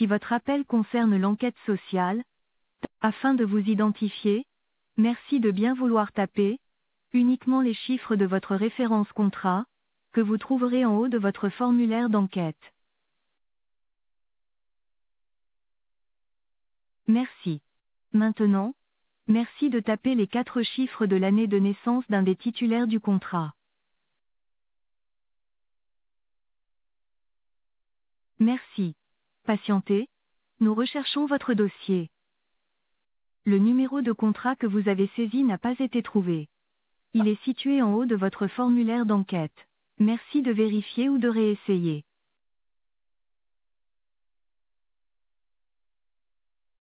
Si votre appel concerne l'enquête sociale, afin de vous identifier, merci de bien vouloir taper uniquement les chiffres de votre référence contrat, que vous trouverez en haut de votre formulaire d'enquête. Merci. Maintenant, merci de taper les 4 chiffres de l'année de naissance d'un des titulaires du contrat. Merci. Patientez, nous recherchons votre dossier. Le numéro de contrat que vous avez saisi n'a pas été trouvé. Il est situé en haut de votre formulaire d'enquête. Merci de vérifier ou de réessayer.